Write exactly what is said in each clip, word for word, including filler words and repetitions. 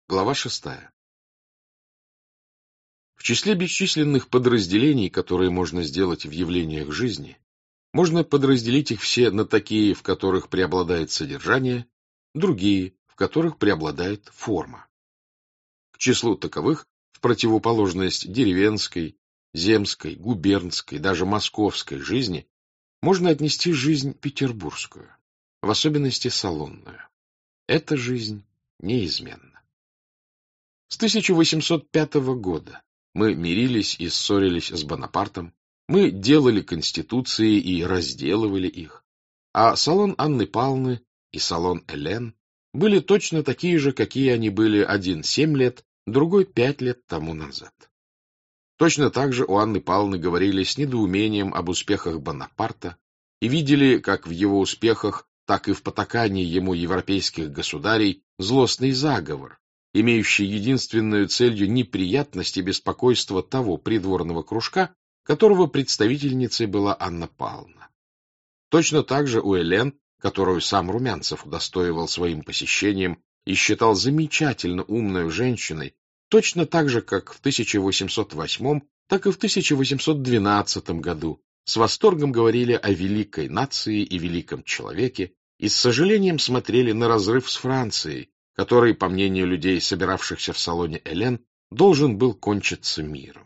Глава шестая. В числе бесчисленных подразделений, которые можно сделать в явлениях жизни, можно подразделить их все на такие, в которых преобладает содержание, другие, в которых преобладает форма. К числу таковых, в противоположность деревенской, земской, губернской, даже московской жизни, можно отнести жизнь петербургскую, в особенности салонную. Эта жизнь неизменна. С тысяча восемьсот пятого года мы мирились и ссорились с Бонапартом, мы делали конституции и разделывали их, а салон Анны Павловны и салон Элен были точно такие же, какие они были один семь лет, другой пять лет тому назад. Точно так же у Анны Павловны говорили с недоумением об успехах Бонапарта и видели, как в его успехах, так и в потакании ему европейских государей злостный заговор, имеющий единственную целью неприятность и беспокойство того придворного кружка, которого представительницей была Анна Павловна. Точно так же у Элен, которую сам Румянцев удостоивал своим посещением и считал замечательно умной женщиной, точно так же, как в тысяча восемьсот восьмом, так и в тысяча восемьсот двенадцатом году с восторгом говорили о великой нации и великом человеке и с сожалением смотрели на разрыв с Францией, который, по мнению людей, собиравшихся в салоне Элен, должен был кончиться миром.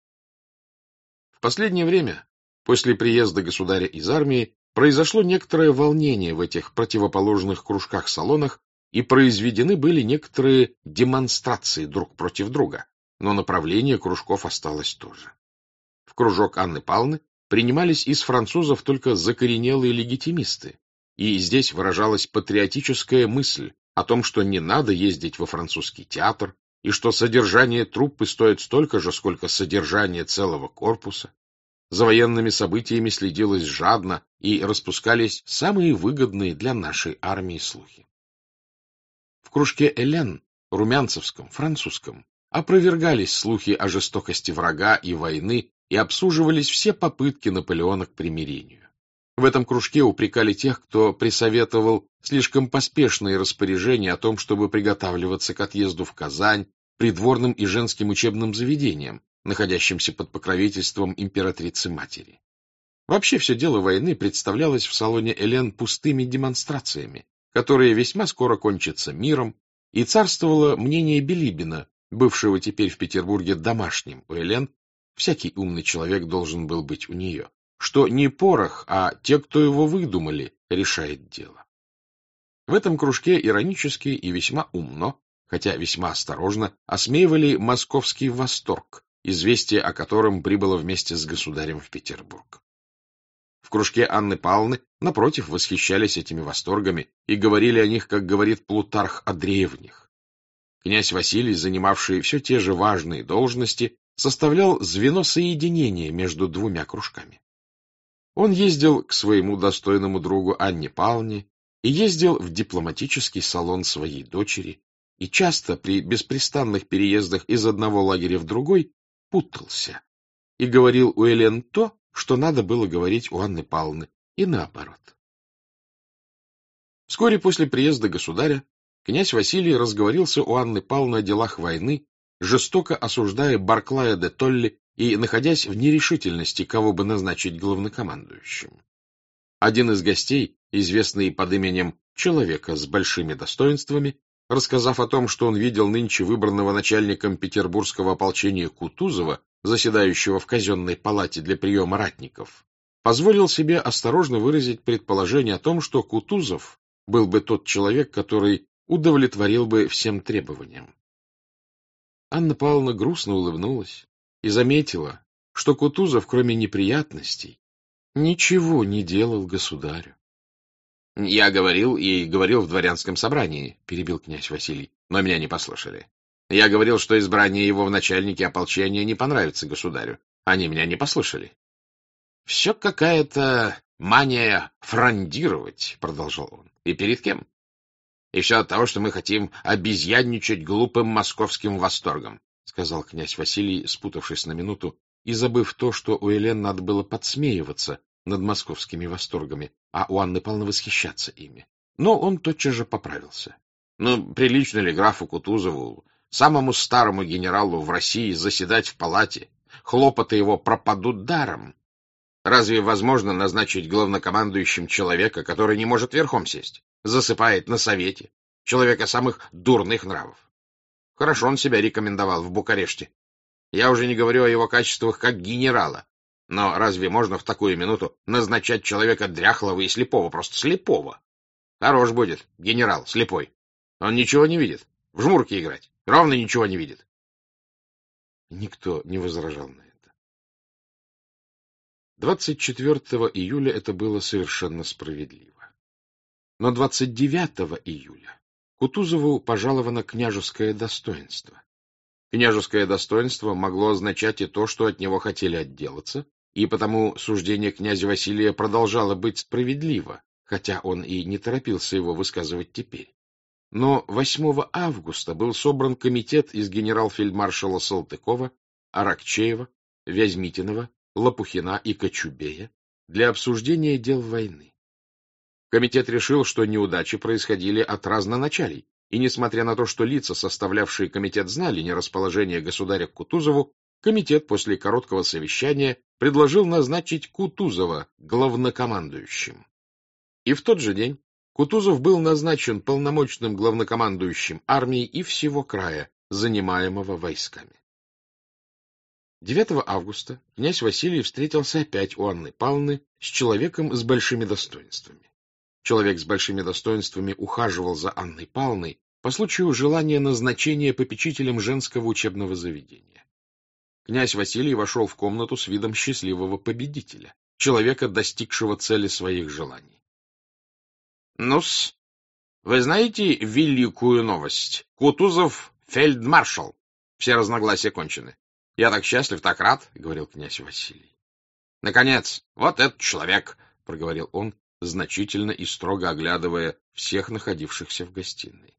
В последнее время, после приезда государя из армии, произошло некоторое волнение в этих противоположных кружках-салонах, и произведены были некоторые демонстрации друг против друга, но направление кружков осталось то же. В кружок Анны Павловны принимались из французов только закоренелые легитимисты, и здесь выражалась патриотическая мысль о том, что не надо ездить во французский театр, и что содержание труппы стоит столько же, сколько содержание целого корпуса. За военными событиями следилось жадно, и распускались самые выгодные для нашей армии слухи. В кружке Элен, румянцевском, французском, опровергались слухи о жестокости врага и войны и обсуживались все попытки Наполеона к примирению. В этом кружке упрекали тех, кто присоветовал слишком поспешные распоряжения о том, чтобы приготавливаться к отъезду в Казань придворным и женским учебным заведениям, находящимся под покровительством императрицы-матери. Вообще все дело войны представлялось в салоне Элен пустыми демонстрациями, которые весьма скоро кончатся миром, и царствовало мнение Билибина, бывшего теперь в Петербурге домашним у Элен, всякий умный человек должен был быть у нее, что не порох, а те, кто его выдумали, решает дело. В этом кружке иронически и весьма умно, хотя весьма осторожно, осмеивали московский восторг, известие о котором прибыло вместе с государем в Петербург. В кружке Анны Павловны, напротив, восхищались этими восторгами и говорили о них, как говорит Плутарх, о древних. Князь Василий, занимавший все те же важные должности, составлял звено соединения между двумя кружками. Он ездил к своему достойному другу Анне Павловне и ездил в дипломатический салон своей дочери, и часто при беспрестанных переездах из одного лагеря в другой путался и говорил у Элен то, что надо было говорить у Анны Павловны, и наоборот. Вскоре после приезда государя князь Василий разговорился у Анны Павловны о делах войны, жестоко осуждая Барклая де Толли и находясь в нерешительности, кого бы назначить главнокомандующим. Один из гостей, известный под именем человека с большими достоинствами, рассказав о том, что он видел нынче выбранного начальником петербургского ополчения Кутузова, заседающего в казенной палате для приема ратников, позволил себе осторожно выразить предположение о том, что Кутузов был бы тот человек, который удовлетворил бы всем требованиям. Анна Павловна грустно улыбнулась и заметила, что Кутузов, кроме неприятностей, ничего не делал государю. — Я говорил и говорил в дворянском собрании, — перебил князь Василий, — но меня не послушали. Я говорил, что избрание его в начальники ополчения не понравится государю. Они меня не послушали. — Все какая-то мания фрондировать, — продолжал он. — И перед кем? И все от того, что мы хотим обезьянничать глупым московским восторгом, — сказал князь Василий, спутавшись на минуту и забыв то, что у Элен надо было подсмеиваться над московскими восторгами, а у Анны Павловны восхищаться ими. Но он тотчас же поправился. Ну, прилично ли графу Кутузову самому старому генералу в России заседать в палате. Хлопоты его пропадут даром. Разве возможно назначить главнокомандующим человека, который не может верхом сесть, засыпает на совете, человека самых дурных нравов? Хорошо он себя рекомендовал в Букареште. Я уже не говорю о его качествах как генерала. Но разве можно в такую минуту назначать человека дряхлого и слепого, просто слепого? Хорош будет генерал слепой. Он ничего не видит. В жмурки играть. Ровно ничего не видит. Никто не возражал на это. двадцать четвёртого июля это было совершенно справедливо. Но двадцать девятого июля Кутузову пожаловано княжеское достоинство. Княжеское достоинство могло означать и то, что от него хотели отделаться, и потому суждение князя Василия продолжало быть справедливо, хотя он и не торопился его высказывать теперь. Но восьмого августа был собран комитет из генерал-фельдмаршала Салтыкова, Аракчеева, Вязьмитинова, Лопухина и Кочубея для обсуждения дел войны. Комитет решил, что неудачи происходили от разноначалий, и, несмотря на то, что лица, составлявшие комитет, знали нерасположение государя к Кутузову, комитет после короткого совещания предложил назначить Кутузова главнокомандующим. И в тот же день Кутузов был назначен полномочным главнокомандующим армии и всего края, занимаемого войсками. девятого августа князь Василий встретился опять у Анны Павловны с человеком с большими достоинствами. Человек с большими достоинствами ухаживал за Анной Павловной по случаю желания назначения попечителем женского учебного заведения. Князь Василий вошел в комнату с видом счастливого победителя, человека, достигшего цели своих желаний. Ну-с, вы знаете великую новость? Кутузов фельдмаршал. Все разногласия кончены. Я так счастлив, так рад, — говорил князь Василий. Наконец, вот этот человек, — проговорил он, значительно и строго оглядывая всех находившихся в гостиной.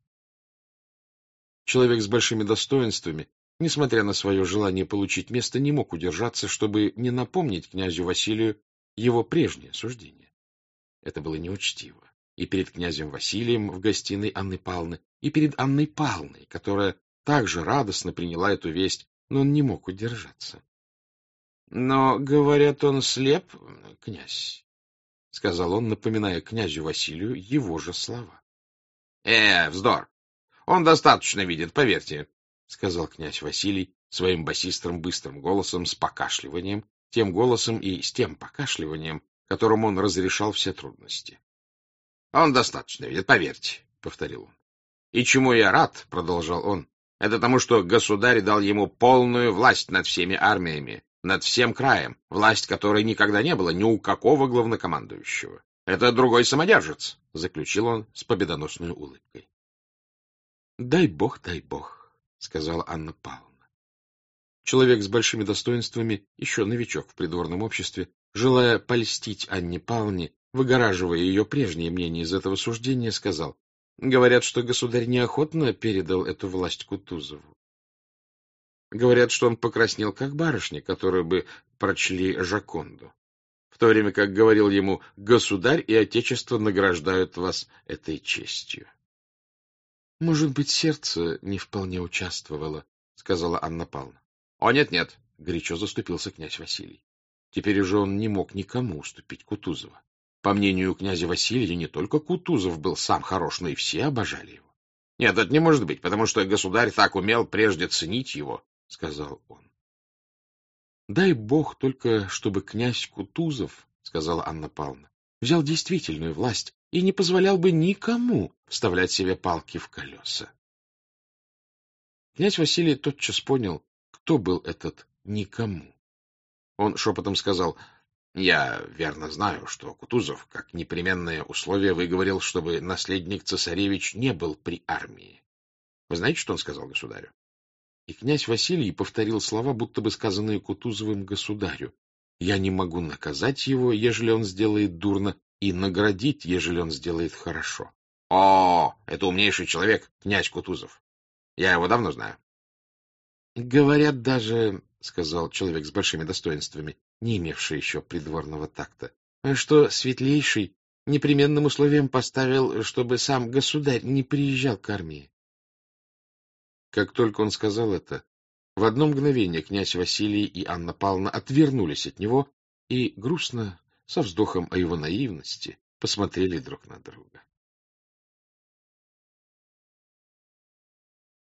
Человек с большими достоинствами, несмотря на свое желание получить место, не мог удержаться, чтобы не напомнить князю Василию его прежнее суждение. Это было неучтиво. И перед князем Василием в гостиной Анны Павловны, и перед Анной Павловной, которая также радостно приняла эту весть, но он не мог удержаться. — Но, говорят, он слеп, князь, — сказал он, напоминая князю Василию его же слова. — Э, вздор! Он достаточно видит, поверьте, — сказал князь Василий своим басистым быстрым голосом с покашливанием, тем голосом и с тем покашливанием, которым он разрешал все трудности. — Он достаточно видит, поверьте, — повторил он. — И чему я рад, — продолжал он, — это тому, что государь дал ему полную власть над всеми армиями, над всем краем, власть которой никогда не было ни у какого главнокомандующего. Это другой самодержец, — заключил он с победоносной улыбкой. — Дай бог, дай бог, — сказала Анна Павловна. Человек с большими достоинствами, еще новичок в придворном обществе, желая польстить Анне Павловне, выгораживая ее прежнее мнение из этого суждения, сказал: говорят, что государь неохотно передал эту власть Кутузову. Говорят, что он покраснел, как барышня, которую бы прочли Жоконду, в то время как говорил ему: государь и отечество награждают вас этой честью. — Может быть, сердце не вполне участвовало, — сказала Анна Павловна. — О, нет-нет, — горячо заступился князь Василий. Теперь уже он не мог никому уступить Кутузова. По мнению князя Василия, не только Кутузов был сам хорош, но и все обожали его. — Нет, это не может быть, потому что государь так умел прежде ценить его, — сказал он. — Дай бог только, чтобы князь Кутузов, — сказала Анна Павловна, — взял действительную власть и не позволял бы никому вставлять себе палки в колеса. Князь Василий тотчас понял, кто был этот никому. Он шепотом сказал: — Я верно знаю, что Кутузов, как непременное условие, выговорил, чтобы наследник цесаревич не был при армии. Вы знаете, что он сказал государю? И князь Василий повторил слова, будто бы сказанные Кутузовым государю: я не могу наказать его, ежели он сделает дурно, и наградить, ежели он сделает хорошо. — О, это умнейший человек, князь Кутузов. Я его давно знаю. — Говорят даже, — сказал человек с большими достоинствами, не имевший еще придворного такта, — что Светлейший непременным условием поставил, чтобы сам государь не приезжал к армии. Как только он сказал это, в одно мгновение князь Василий и Анна Павловна отвернулись от него и грустно, со вздохом о его наивности, посмотрели друг на друга.